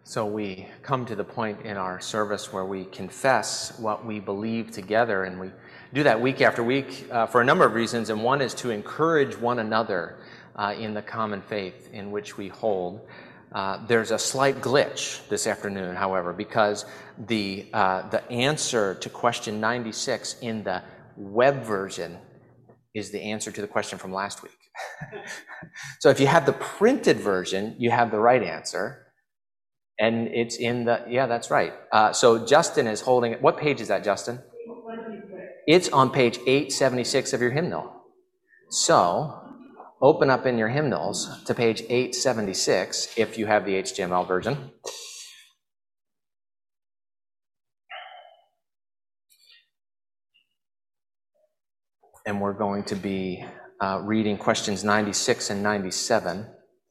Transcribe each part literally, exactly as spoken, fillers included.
So we come to the point in our service where we confess what we believe together, and we do that week after week uh, for a number of reasons, and one is to encourage one another uh, in the common faith in which we hold. Uh, there's a slight glitch this afternoon, however, because the uh, the answer to question ninety-six in the web version is the answer to the question from last week. So if you have the printed version, you have the right answer. And it's in the, yeah, that's right. Uh, so Justin is holding, what page is that, Justin? It's on page eight seventy-six of your hymnal. So open up in your hymnals to page eight seventy-six if you have the H T M L version. And we're going to be uh, reading questions ninety-six and ninety-seven.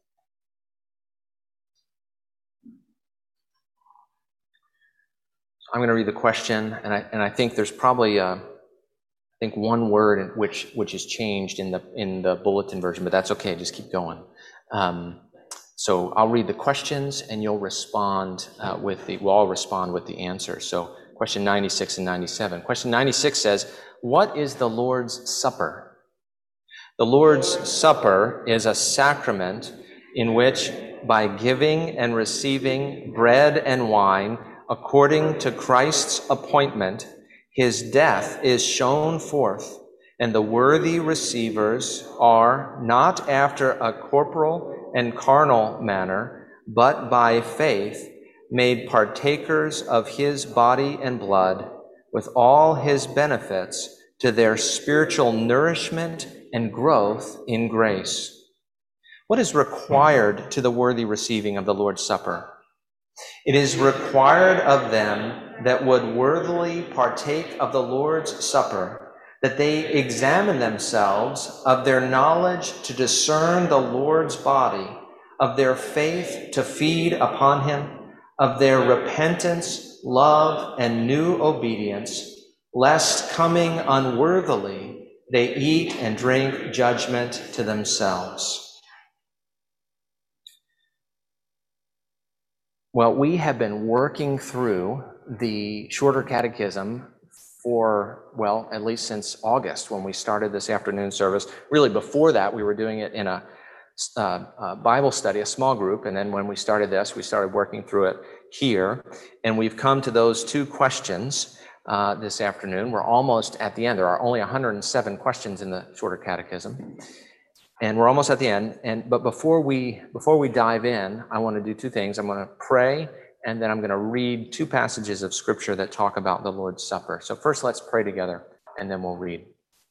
I'm going to read the question, and I and I think there's probably uh, I think one word which which is changed in the in the bulletin version, but that's okay. Just keep going. Um, so I'll read the questions, and you'll respond uh, with the. We'll all respond with the answer. So question ninety-six and ninety-seven. Question ninety-six says, "What is the Lord's Supper?" The Lord's Supper is a sacrament in which, by giving and receiving bread and wine, according to Christ's appointment, his death is shown forth, and the worthy receivers are, not after a corporal and carnal manner, but by faith, made partakers of his body and blood, with all his benefits, to their spiritual nourishment and growth in grace. What is required to the worthy receiving of the Lord's Supper? It is required of them that would worthily partake of the Lord's Supper, that they examine themselves of their knowledge to discern the Lord's body, of their faith to feed upon him, of their repentance, love, and new obedience, lest coming unworthily, they eat and drink judgment to themselves. Well, we have been working through the Shorter Catechism for, well, at least since August when we started this afternoon service. Really, before that, we were doing it in a, uh, a Bible study, a small group, and then when we started this, we started working through it here. And we've come to those two questions uh, this afternoon. We're almost at the end. There are only one hundred seven questions in the Shorter Catechism. And we're almost at the end. And but before we before we dive in, I want to do two things. I'm going to pray, and then I'm going to read two passages of Scripture that talk about the Lord's Supper. So first, let's pray together, and then we'll read.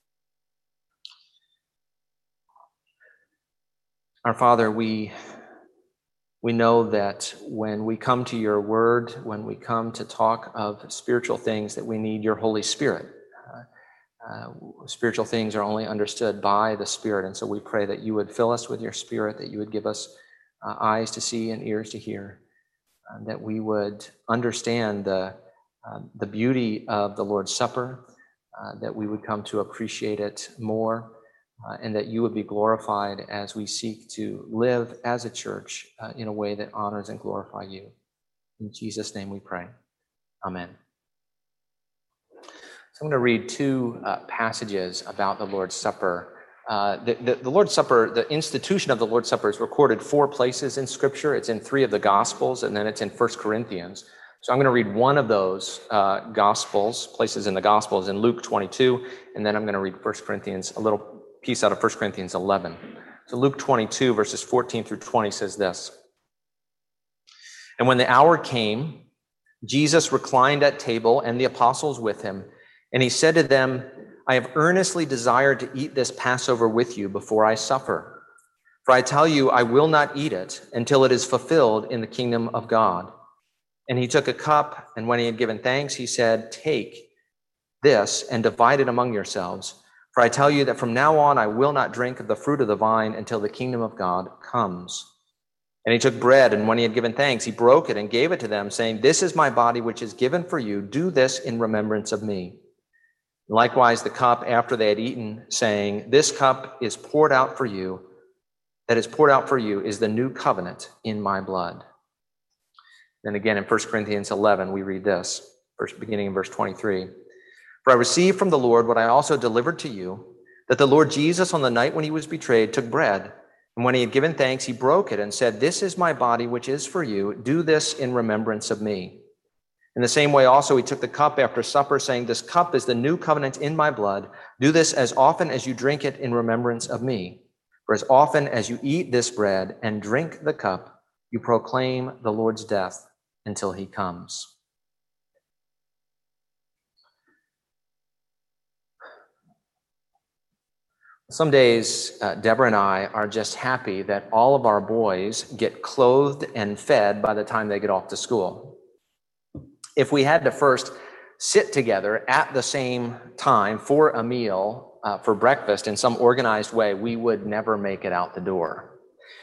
Our Father, we we know that when we come to your Word, when we come to talk of spiritual things, that we need your Holy Spirit. Uh, spiritual things are only understood by the Spirit, and so we pray that you would fill us with your Spirit, that you would give us uh, eyes to see and ears to hear, uh, that we would understand the, uh, the beauty of the Lord's Supper, uh, that we would come to appreciate it more, uh, and that you would be glorified as we seek to live as a church uh, in a way that honors and glorifies you. In Jesus' name we pray. Amen. I'm going to read two uh, passages about the Lord's Supper. Uh, the, the, the Lord's Supper, the institution of the Lord's Supper is recorded four places in Scripture. It's in three of the Gospels, and then it's in First Corinthians. So I'm going to read one of those uh, Gospels, places in the Gospels, in Luke twenty-two, and then I'm going to read First Corinthians, a little piece out of First Corinthians eleven. So Luke twenty-two, verses fourteen through twenty says this. And when the hour came, Jesus reclined at table, and the apostles with him. And he said to them, I have earnestly desired to eat this Passover with you before I suffer. For I tell you, I will not eat it until it is fulfilled in the kingdom of God. And he took a cup, and when he had given thanks, he said, take this and divide it among yourselves. For I tell you that from now on I will not drink of the fruit of the vine until the kingdom of God comes. And he took bread, and when he had given thanks, he broke it and gave it to them, saying, this is my body which is given for you. Do this in remembrance of me. Likewise, the cup after they had eaten, saying, this cup is poured out for you, that is poured out for you, is the new covenant in my blood. Then again in First Corinthians eleven, we read this, first beginning in verse twenty-three. For I received from the Lord what I also delivered to you, that the Lord Jesus on the night when he was betrayed took bread, and when he had given thanks, he broke it and said, "This is my body, which is for you. Do this in remembrance of me." In the same way also he took the cup after supper, saying, "This cup is the new covenant in my blood. Do this as often as you drink it in remembrance of me. For as often as you eat this bread and drink the cup, you proclaim the Lord's death until he comes." Some days, uh, Deborah and I are just happy that all of our boys get clothed and fed by the time they get off to school. If we had to first sit together at the same time for a meal, uh, for breakfast in some organized way, we would never make it out the door.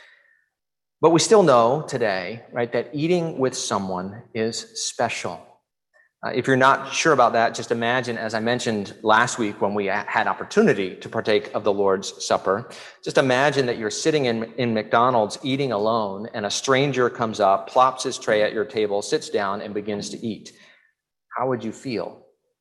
But we still know today, right, that eating with someone is special. Uh, if you're not sure about that, just imagine, as I mentioned last week when we had opportunity to partake of the Lord's Supper, just imagine that you're sitting in, in McDonald's eating alone and a stranger comes up, plops his tray at your table, sits down and begins to eat. How would you feel?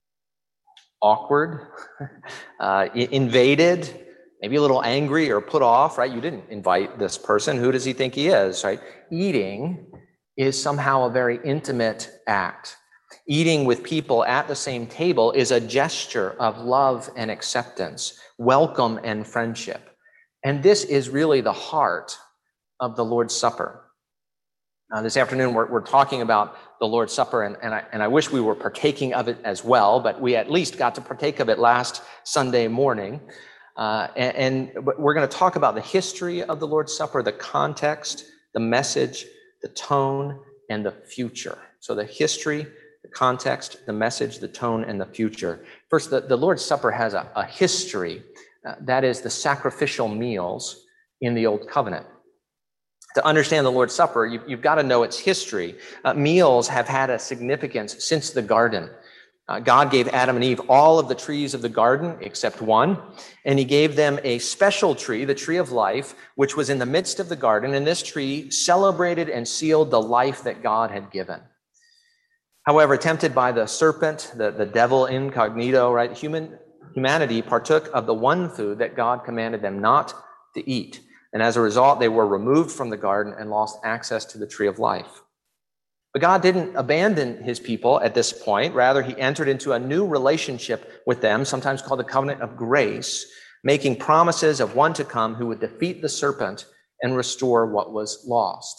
Awkward? uh, invaded? Maybe a little angry or put off, right? You didn't invite this person. Who does he think he is, right? Eating is somehow a very intimate act. Eating with people at the same table is a gesture of love and acceptance, welcome and friendship. And this is really the heart of the Lord's Supper. Uh, this afternoon, we're, we're talking about the Lord's Supper, and, and, I, and I wish we were partaking of it as well, but we at least got to partake of it last Sunday morning. Uh, and, and we're going to talk about the history of the Lord's Supper, the context, the message, the tone, and the future. So the history, the context, the message, the tone, and the future. First, the, the Lord's Supper has a, a history. Uh, that is the sacrificial meals in the Old Covenant. To understand the Lord's Supper, you, you've got to know its history. Uh, meals have had a significance since the garden. Uh, God gave Adam and Eve all of the trees of the garden except one, and he gave them a special tree, the tree of life, which was in the midst of the garden, and this tree celebrated and sealed the life that God had given. However, tempted by the serpent, the, the devil incognito, right, human humanity partook of the one food that God commanded them not to eat. And as a result, they were removed from the garden and lost access to the tree of life. But God didn't abandon his people at this point. Rather, he entered into a new relationship with them, sometimes called the covenant of grace, making promises of one to come who would defeat the serpent and restore what was lost.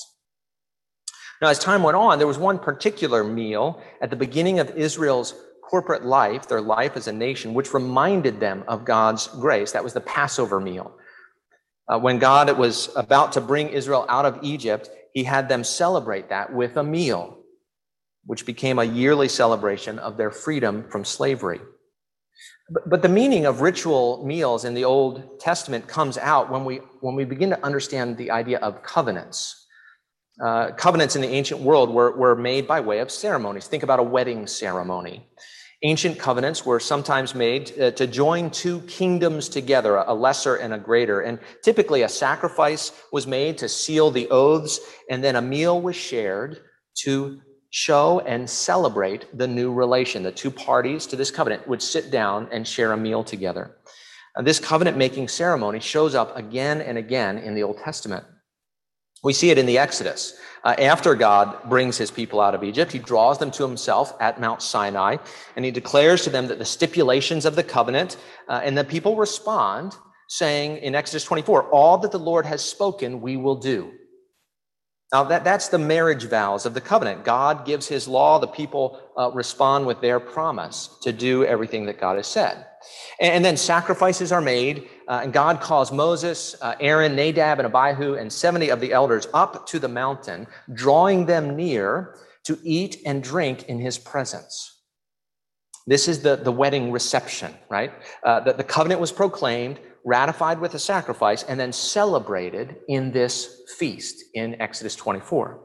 Now, as time went on, there was one particular meal at the beginning of Israel's corporate life, their life as a nation, which reminded them of God's grace. That was the Passover meal. Uh, when God was about to bring Israel out of Egypt, he had them celebrate that with a meal, which became a yearly celebration of their freedom from slavery. But, but the meaning of ritual meals in the Old Testament comes out when we, when we begin to understand the idea of covenants. Uh, covenants in the ancient world were, were made by way of ceremonies. Think about a wedding ceremony. Ancient covenants were sometimes made uh, to join two kingdoms together, a lesser and a greater. And typically a sacrifice was made to seal the oaths, and then a meal was shared to show and celebrate the new relation. The two parties to this covenant would sit down and share a meal together. Uh, this covenant-making ceremony shows up again and again in the Old Testament. We see it in the Exodus. Uh, after God brings his people out of Egypt, he draws them to himself at Mount Sinai, and he declares to them that the stipulations of the covenant, uh, and the people respond, saying in Exodus twenty-four, all that the Lord has spoken, we will do. Now, that, that's the marriage vows of the covenant. God gives his law, the people uh, respond with their promise to do everything that God has said. And, and then sacrifices are made, uh, and God calls Moses, uh, Aaron, Nadab, and Abihu, and seventy of the elders up to the mountain, drawing them near to eat and drink in his presence. This is the, the wedding reception, right? Uh, the, the covenant was proclaimed, ratified with a sacrifice, and then celebrated in this feast in Exodus twenty-four.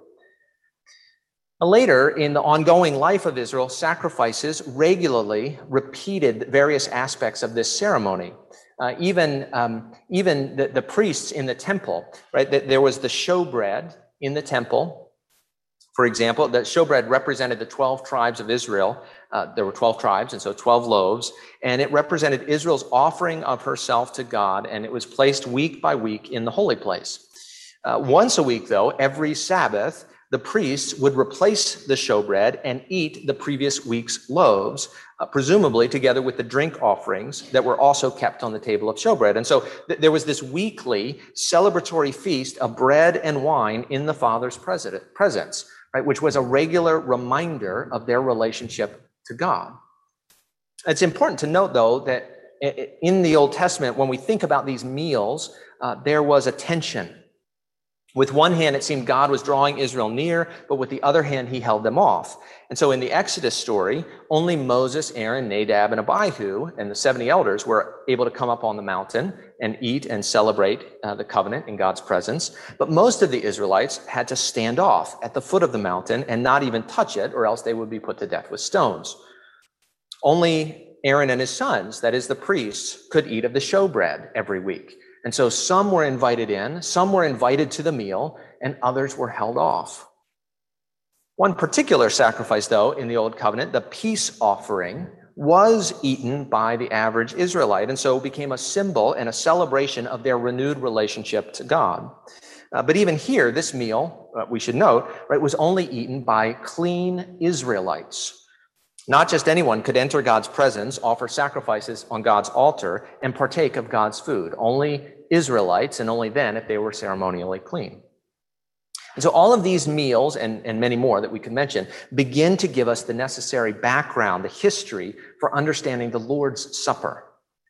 Later, in the ongoing life of Israel, sacrifices regularly repeated various aspects of this ceremony. Uh, even um, even the, the priests in the temple, right? There was the showbread in the temple. For example, the showbread represented the twelve tribes of Israel. Uh, there were twelve tribes, and so twelve loaves, and it represented Israel's offering of herself to God, and it was placed week by week in the holy place. Uh, once a week, though, every Sabbath, the priests would replace the showbread and eat the previous week's loaves, uh, presumably together with the drink offerings that were also kept on the table of showbread. And so th- there was this weekly celebratory feast of bread and wine in the Father's presence, right, which was a regular reminder of their relationship to God. It's important to note, though, that in the Old Testament, when we think about these meals, uh, there was a tension. With one hand, it seemed God was drawing Israel near, but with the other hand, he held them off. And so in the Exodus story, only Moses, Aaron, Nadab, and Abihu, and the seventy elders were able to come up on the mountain and eat and celebrate uh, the covenant in God's presence. But most of the Israelites had to stand off at the foot of the mountain and not even touch it, or else they would be put to death with stones. Only Aaron and his sons, that is the priests, could eat of the showbread every week. And so some were invited in, some were invited to the meal, and others were held off. One particular sacrifice, though, in the Old Covenant, the peace offering, was eaten by the average Israelite, and so became a symbol and a celebration of their renewed relationship to God. Uh, but even here, this meal, uh, we should note, right, was only eaten by clean Israelites. Not just anyone could enter God's presence, offer sacrifices on God's altar, and partake of God's food. Only Israelites, and only then if they were ceremonially clean. And so all of these meals, and, and many more that we could mention, begin to give us the necessary background, the history for understanding the Lord's Supper.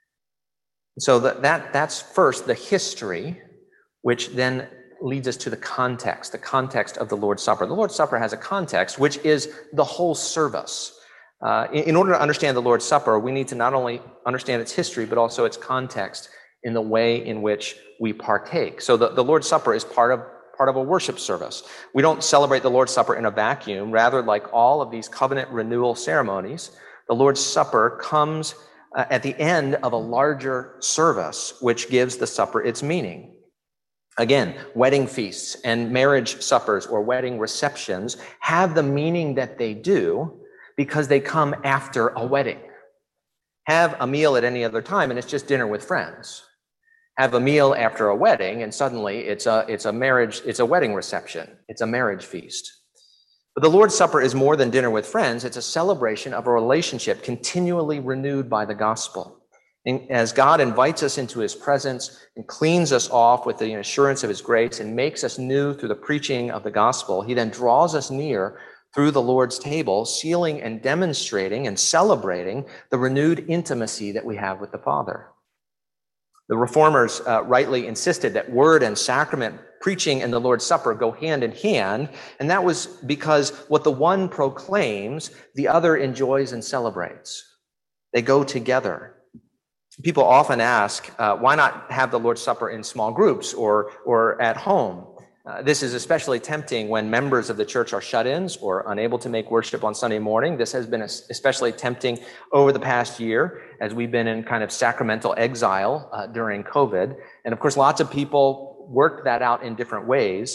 So that, that that's first the history, which then leads us to the context, the context of the Lord's Supper. The Lord's Supper has a context, which is the whole service. Uh, in, in order to understand the Lord's Supper, we need to not only understand its history, but also its context in the way in which we partake. So the, the Lord's Supper is part of part of a worship service. We don't celebrate the Lord's Supper in a vacuum. Rather, like all of these covenant renewal ceremonies, the Lord's Supper comes uh, at the end of a larger service, which gives the supper its meaning. Again, wedding feasts and marriage suppers or wedding receptions have the meaning that they do because they come after a wedding. Have a meal at any other time and it's just dinner with friends. Have a meal after a wedding and suddenly it's a, it's a marriage, it's a wedding reception. It's a marriage feast. But the Lord's Supper is more than dinner with friends. It's a celebration of a relationship continually renewed by the gospel. And as God invites us into his presence and cleans us off with the assurance of his grace and makes us new through the preaching of the gospel, he then draws us near through the Lord's table, sealing and demonstrating and celebrating the renewed intimacy that we have with the Father. The Reformers uh, rightly insisted that word and sacrament, preaching and the Lord's Supper go hand in hand, and that was because what the one proclaims, the other enjoys and celebrates. They go together. People often ask, uh, why not have the Lord's Supper in small groups or, or at home? Uh, this is especially tempting when members of the church are shut-ins or unable to make worship on Sunday morning. This has been especially tempting over the past year as we've been in kind of sacramental exile uh, during COVID. And of course, lots of people worked that out in different ways.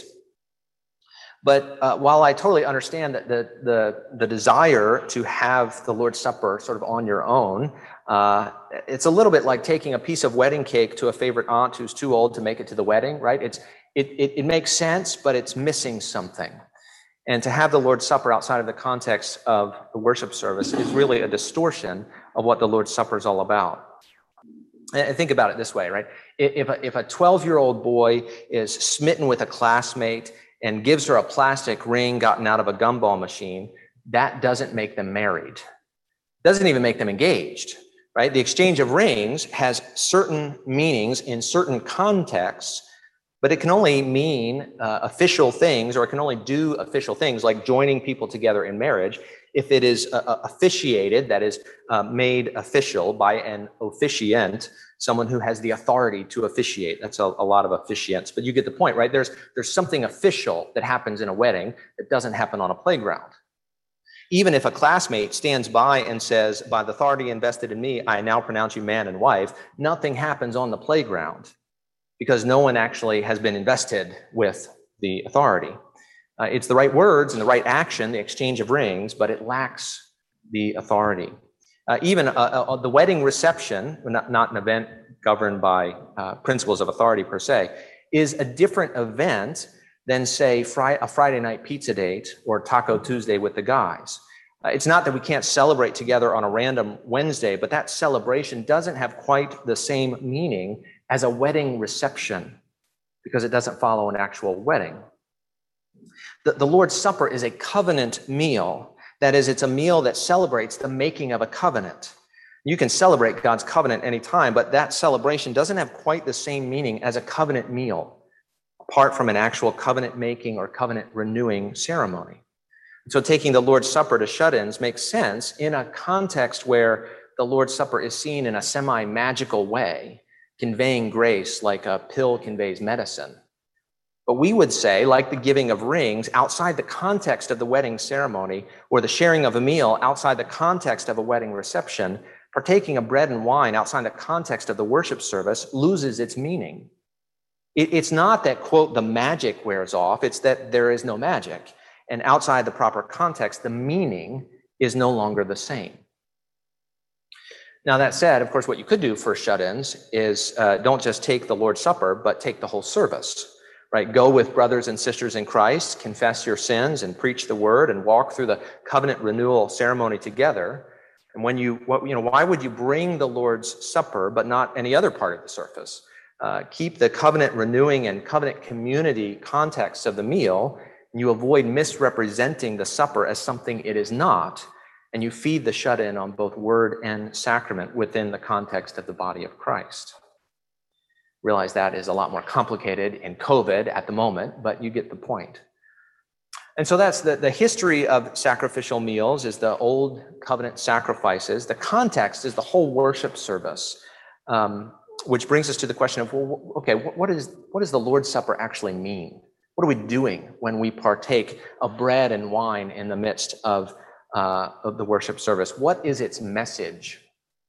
But uh, while I totally understand that the, the, the desire to have the Lord's Supper sort of on your own, uh, it's a little bit like taking a piece of wedding cake to a favorite aunt who's too old to make it to the wedding, right? It's It, it, it makes sense, but it's missing something. And to have the Lord's Supper outside of the context of the worship service is really a distortion of what the Lord's Supper is all about. And think about it this way, right? If a, if a twelve-year-old boy is smitten with a classmate and gives her a plastic ring gotten out of a gumball machine, that doesn't make them married. Doesn't even make them engaged, right? The exchange of rings has certain meanings in certain contexts, but it can only mean uh, official things, or it can only do official things like joining people together in marriage if it is uh, officiated, that is uh, made official by an officiant, someone who has the authority to officiate. That's a, a lot of officiants, but you get the point, right? There's, there's something official that happens in a wedding that doesn't happen on a playground. Even if a classmate stands by and says, by the authority invested in me, I now pronounce you man and wife, nothing happens on the playground, because no one actually has been invested with the authority. Uh, it's the right words and the right action, the exchange of rings, but it lacks the authority. Uh, even uh, uh, the wedding reception, not, not an event governed by uh, principles of authority per se, is a different event than, say, fri- a Friday night pizza date or Taco Tuesday with the guys. Uh, it's not that we can't celebrate together on a random Wednesday, but that celebration doesn't have quite the same meaning as a wedding reception because it doesn't follow an actual wedding. The, the Lord's Supper is a covenant meal. That is, it's a meal that celebrates the making of a covenant. You can celebrate God's covenant anytime, but that celebration doesn't have quite the same meaning as a covenant meal, apart from an actual covenant making or covenant renewing ceremony. So taking the Lord's Supper to shut-ins makes sense in a context where the Lord's Supper is seen in a semi-magical way, conveying grace like a pill conveys medicine. But we would say, like the giving of rings, outside the context of the wedding ceremony, or the sharing of a meal outside the context of a wedding reception, partaking of bread and wine outside the context of the worship service loses its meaning. It, it's not that, quote, the magic wears off, it's that there is no magic. And outside the proper context, the meaning is no longer the same. Now, that said, of course, what you could do for shut-ins is uh, don't just take the Lord's Supper, but take the whole service. Right? Go with brothers and sisters in Christ, confess your sins and preach the word and walk through the covenant renewal ceremony together. And when you, what, you know, why would you bring the Lord's Supper, but not any other part of the service? Uh, keep the covenant renewing and covenant community context of the meal, and you avoid misrepresenting the supper as something it is not. And you feed the shut-in on both word and sacrament within the context of the body of Christ. Realize that is a lot more complicated in COVID at the moment, but you get the point. And so that's the, the history of sacrificial meals is the old covenant sacrifices. The context is the whole worship service, um, which brings us to the question of, well, okay, what is, what does the Lord's Supper actually mean? What are we doing when we partake of bread and wine in the midst of, uh, of the worship service? What is its message?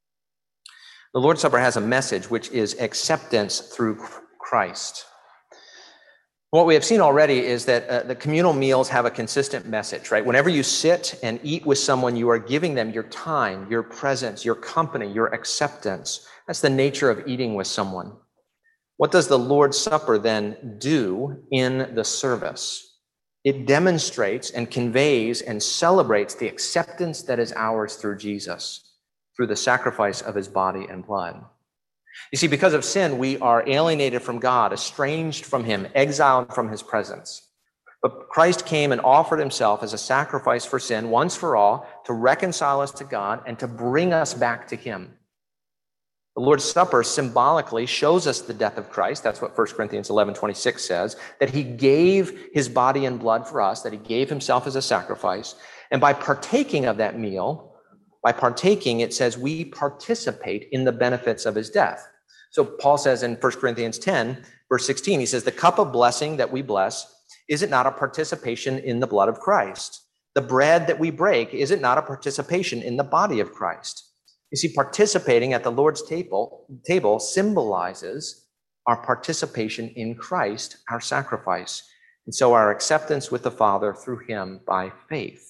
The Lord's Supper has a message, which is acceptance through Christ. What we have seen already is that uh, the communal meals have a consistent message, right? Whenever you sit and eat with someone, you are giving them your time, your presence, your company, your acceptance. That's the nature of eating with someone. What does the Lord's Supper then do in the service? It demonstrates and conveys and celebrates the acceptance that is ours through Jesus, through the sacrifice of his body and blood. You see, because of sin, we are alienated from God, estranged from him, exiled from his presence. But Christ came and offered himself as a sacrifice for sin once for all to reconcile us to God and to bring us back to him. The Lord's Supper symbolically shows us the death of Christ. That's what First Corinthians eleven twenty-six says, that he gave his body and blood for us, that he gave himself as a sacrifice. And by partaking of that meal, By partaking, it says we participate in the benefits of his death. So Paul says in First Corinthians ten, verse sixteen, he says, the cup of blessing that we bless, is it not a participation in the blood of Christ? The bread that we break, is it not a participation in the body of Christ? You see, participating at the Lord's table, table symbolizes our participation in Christ, our sacrifice. And so our acceptance with the Father through him by faith.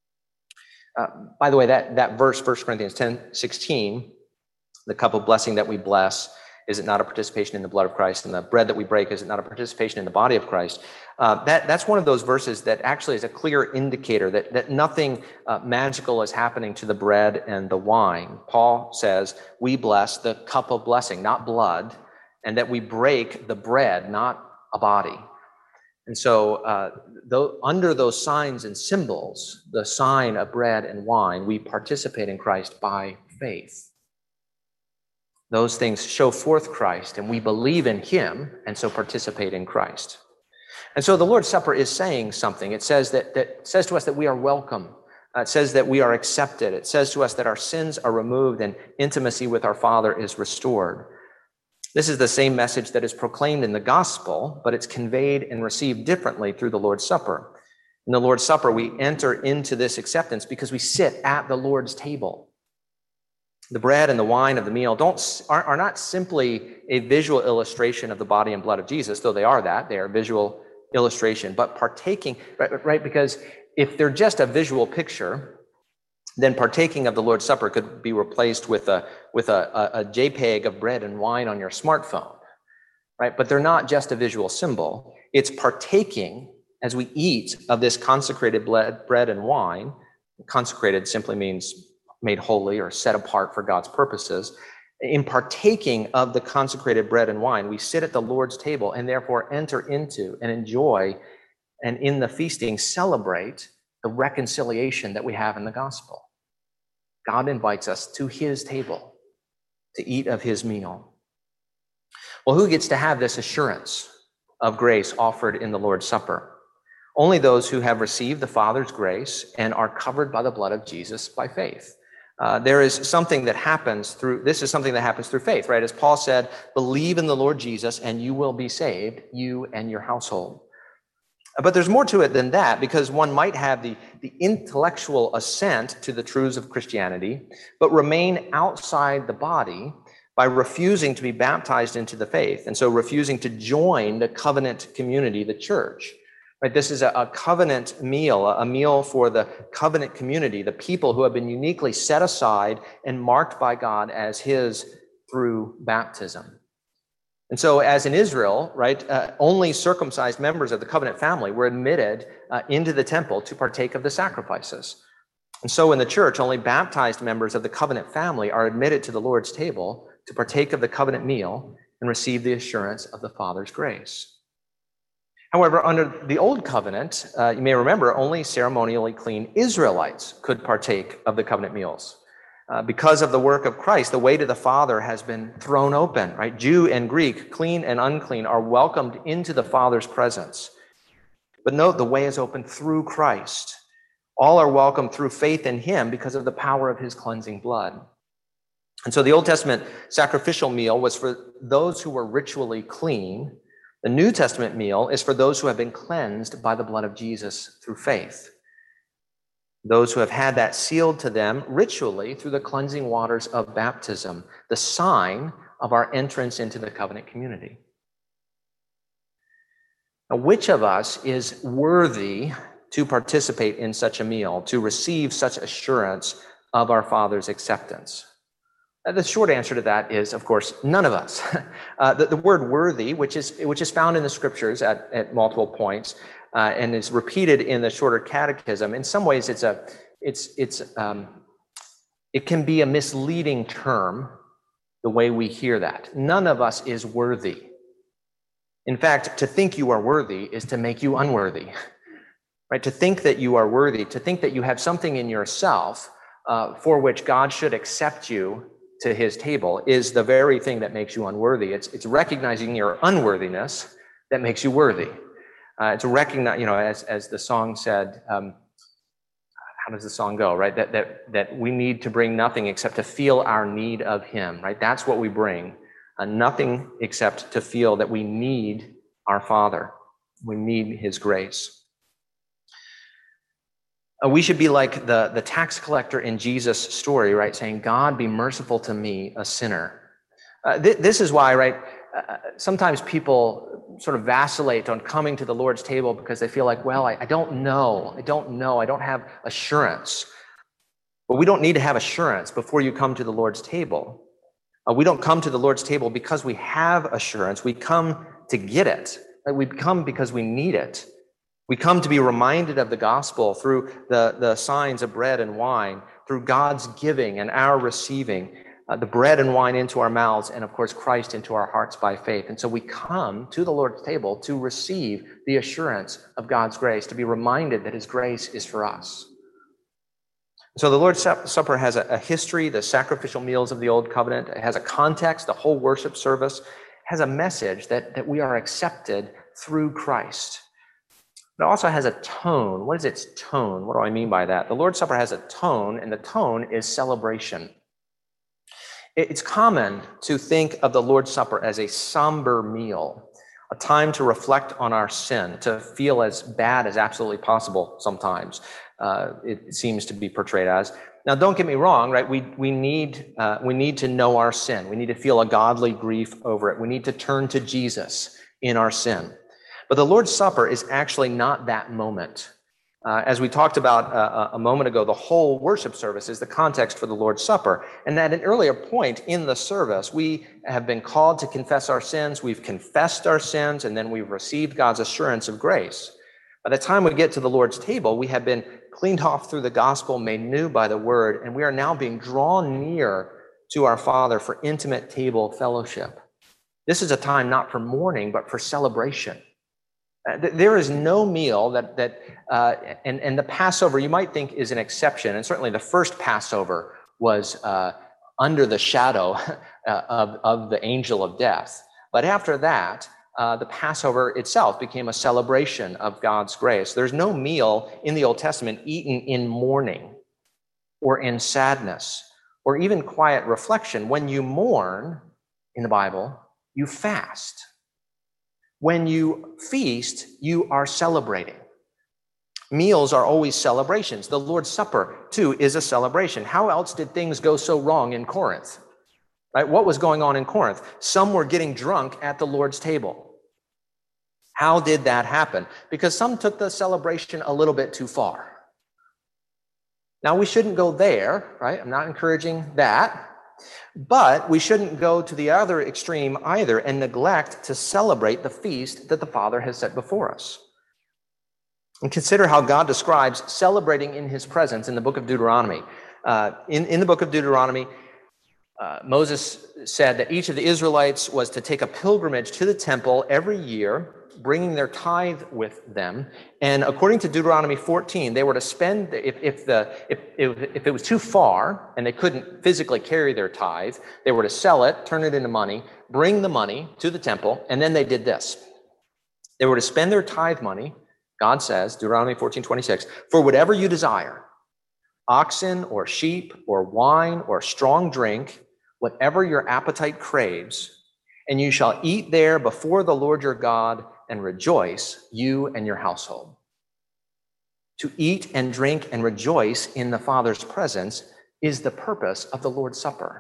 Uh, by the way, that, that verse, First Corinthians ten sixteen, the cup of blessing that we bless, is it not a participation in the blood of Christ? And the bread that we break, is it not a participation in the body of Christ? Uh, that, that's one of those verses that actually is a clear indicator that, that nothing uh, magical is happening to the bread and the wine. Paul says we bless the cup of blessing, not blood, and that we break the bread, not a body. And so uh, though, under those signs and symbols, the sign of bread and wine, we participate in Christ by faith. Those things show forth Christ, and we believe in him, and so participate in Christ. And so the Lord's Supper is saying something. It says that, that says to us that we are welcome. Uh, it says that we are accepted. It says to us that our sins are removed and intimacy with our Father is restored. This is the same message that is proclaimed in the gospel, but it's conveyed and received differently through the Lord's Supper. In the Lord's Supper, we enter into this acceptance because we sit at the Lord's table. The bread and the wine of the meal don't are, are not simply a visual illustration of the body and blood of Jesus, though they are that. They are visual illustration, but partaking, right, right? Because if they're just a visual picture, then partaking of the Lord's Supper could be replaced with a with a, a, a JPEG of bread and wine on your smartphone, right? But they're not just a visual symbol. It's partaking as we eat of this consecrated bread and wine. Consecrated simply means made holy or set apart for God's purposes. In partaking of the consecrated bread and wine, we sit at the Lord's table and therefore enter into and enjoy, and in the feasting celebrate the reconciliation that we have in the gospel. God invites us to his table to eat of his meal. Well, who gets to have this assurance of grace offered in the Lord's Supper? Only those who have received the Father's grace and are covered by the blood of Jesus by faith. Uh, there is something that happens through, this is something that happens through faith, right? As Paul said, believe in the Lord Jesus and you will be saved, you and your household. But there's more to it than that, because one might have the, the intellectual assent to the truths of Christianity, but remain outside the body by refusing to be baptized into the faith, and so refusing to join the covenant community, the church. Right? This is a, a covenant meal, a meal for the covenant community, the people who have been uniquely set aside and marked by God as his through baptism. And so as in Israel, right, uh, only circumcised members of the covenant family were admitted uh, into the temple to partake of the sacrifices. And so in the church, only baptized members of the covenant family are admitted to the Lord's table to partake of the covenant meal and receive the assurance of the Father's grace. However, under the old covenant, uh, you may remember, only ceremonially clean Israelites could partake of the covenant meals. Uh, because of the work of Christ, the way to the Father has been thrown open, right? Jew and Greek, clean and unclean, are welcomed into the Father's presence. But note, the way is open through Christ. All are welcomed through faith in him because of the power of his cleansing blood. And so the Old Testament sacrificial meal was for those who were ritually clean. The New Testament meal is for those who have been cleansed by the blood of Jesus through faith. Those who have had that sealed to them ritually through the cleansing waters of baptism, the sign of our entrance into the covenant community. Now, which of us is worthy to participate in such a meal, to receive such assurance of our Father's acceptance? The short answer to that is, of course, none of us. Uh, the, the word worthy, which is which is found in the scriptures at, at multiple points uh, and is repeated in the shorter catechism, in some ways it's a it's it's um, it can be a misleading term the way we hear that. None of us is worthy. In fact, to think you are worthy is to make you unworthy. Right? To think that you are worthy, to think that you have something in yourself uh, for which God should accept you to his table is the very thing that makes you unworthy. It's it's recognizing your unworthiness that makes you worthy. Uh, it's recognize, you know, as as the song said, um, how does the song go, right? That that that we need to bring nothing except to feel our need of him, right? That's what we bring. Uh, nothing except to feel that we need our Father. We need his grace. Uh, we should be like the, the tax collector in Jesus' story, right? Saying, God, be merciful to me, a sinner. Uh, th- this is why, right, uh, sometimes people sort of vacillate on coming to the Lord's table because they feel like, well, I, I don't know. I don't know. I don't have assurance. But we don't need to have assurance before you come to the Lord's table. Uh, we don't come to the Lord's table because we have assurance. We come to get it. Right? We come because we need it. We come to be reminded of the gospel through the, the signs of bread and wine, through God's giving and our receiving, uh, the bread and wine into our mouths, and of course, Christ into our hearts by faith. And so we come to the Lord's table to receive the assurance of God's grace, to be reminded that his grace is for us. So the Lord's Supper has a, a history, the sacrificial meals of the Old Covenant. It has a context, the whole worship service has a message that, that we are accepted through Christ. It also has a tone. What is its tone? What do I mean by that? The Lord's Supper has a tone, and the tone is celebration. It's common to think of the Lord's Supper as a somber meal, a time to reflect on our sin, to feel as bad as absolutely possible sometimes. Uh, it seems to be portrayed as. Now, don't get me wrong, right? We we need uh, we need to know our sin. We need to feel a godly grief over it. We need to turn to Jesus in our sin. But the Lord's Supper is actually not that moment. Uh, as we talked about uh, a moment ago, the whole worship service is the context for the Lord's Supper. And at an earlier point in the service, we have been called to confess our sins. We've confessed our sins, and then we've received God's assurance of grace. By the time we get to the Lord's table, we have been cleaned off through the gospel, made new by the word, and we are now being drawn near to our Father for intimate table fellowship. This is a time not for mourning, but for celebration. There is no meal that, that uh, and, and the Passover, you might think, is an exception. And certainly the first Passover was uh, under the shadow uh, of, of the angel of death. But after that, uh, the Passover itself became a celebration of God's grace. There's no meal in the Old Testament eaten in mourning or in sadness or even quiet reflection. When you mourn in the Bible, you fast. When you feast, you are celebrating. Meals are always celebrations. The Lord's Supper, too, is a celebration. How else did things go so wrong in Corinth? Right? What was going on in Corinth? Some were getting drunk at the Lord's table. How did that happen? Because some took the celebration a little bit too far. Now, we shouldn't go there, right? I'm not encouraging that. But we shouldn't go to the other extreme either and neglect to celebrate the feast that the Father has set before us. And consider how God describes celebrating in his presence in the book of Deuteronomy. Uh, in, in the book of Deuteronomy, uh, Moses said that each of the Israelites was to take a pilgrimage to the temple every year, bringing their tithe with them. And according to Deuteronomy fourteen, they were to spend, if, if, the, if, if, if it was too far and they couldn't physically carry their tithe, they were to sell it, turn it into money, bring the money to the temple, and then they did this. They were to spend their tithe money, God says, Deuteronomy fourteen twenty-six, for whatever you desire, oxen or sheep or wine or strong drink, whatever your appetite craves, and you shall eat there before the Lord your God and rejoice, you and your household. To eat and drink and rejoice in the Father's presence is the purpose of the Lord's Supper.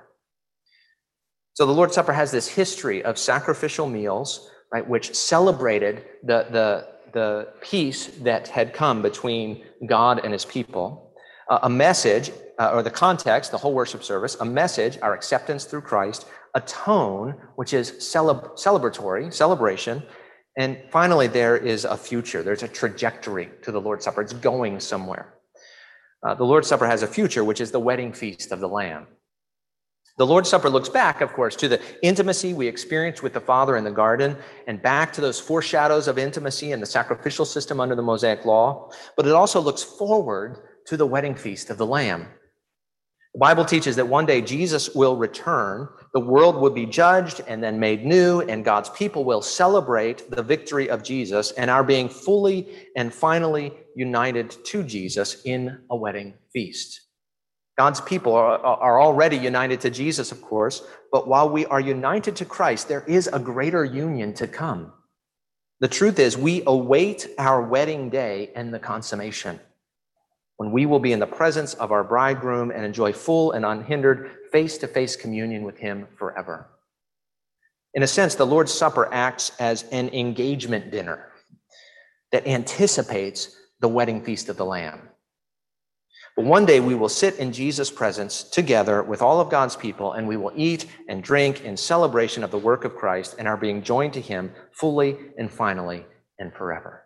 So the Lord's Supper has this history of sacrificial meals, right, which celebrated the, the, the peace that had come between God and his people. Uh, a message, uh, or the context, the whole worship service, a message, our acceptance through Christ, a tone, which is celeb- celebratory, celebration, and finally, there is a future. There's a trajectory to the Lord's Supper. It's going somewhere. Uh, the Lord's Supper has a future, which is the wedding feast of the Lamb. The Lord's Supper looks back, of course, to the intimacy we experienced with the Father in the garden and back to those foreshadows of intimacy in the sacrificial system under the Mosaic law. But it also looks forward to the wedding feast of the Lamb. The Bible teaches that one day Jesus will return, the world will be judged and then made new, and God's people will celebrate the victory of Jesus and our being fully and finally united to Jesus in a wedding feast. God's people are, are already united to Jesus, of course, but while we are united to Christ, there is a greater union to come. The truth is, we await our wedding day and the consummation, when we will be in the presence of our bridegroom and enjoy full and unhindered face-to-face communion with him forever. In a sense, the Lord's Supper acts as an engagement dinner that anticipates the wedding feast of the Lamb. But one day we will sit in Jesus' presence together with all of God's people, and we will eat and drink in celebration of the work of Christ and are being joined to him fully and finally and forever.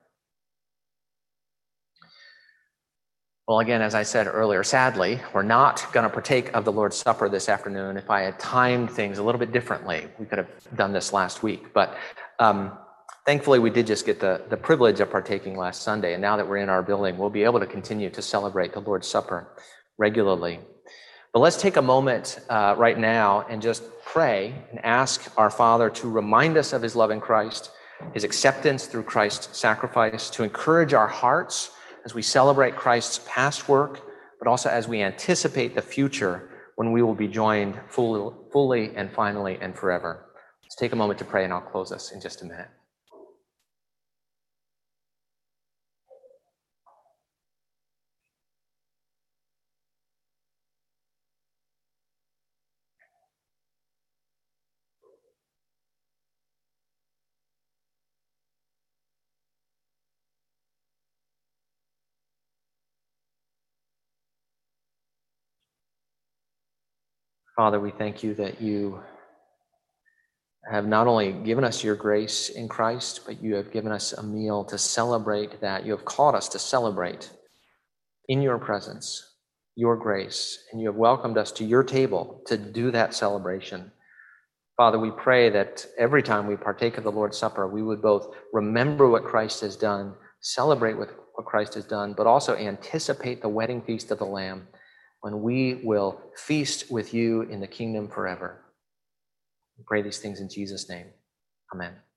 Well, again, as I said earlier, sadly, we're not going to partake of the Lord's Supper this afternoon. If I had timed things a little bit differently, we could have done this last week. But um, thankfully, we did just get the, the privilege of partaking last Sunday. And now that we're in our building, we'll be able to continue to celebrate the Lord's Supper regularly. But let's take a moment uh, right now and just pray and ask our Father to remind us of his love in Christ, his acceptance through Christ's sacrifice, to encourage our hearts as we celebrate Christ's past work, but also as we anticipate the future when we will be joined fully, fully and finally and forever. Let's take a moment to pray, and I'll close us in just a minute. Father, we thank you that you have not only given us your grace in Christ, but you have given us a meal to celebrate that. You have called us to celebrate in your presence, your grace, and you have welcomed us to your table to do that celebration. Father, we pray that every time we partake of the Lord's Supper, we would both remember what Christ has done, celebrate with what Christ has done, but also anticipate the wedding feast of the Lamb when we will feast with you in the kingdom forever. We pray these things in Jesus' name. Amen.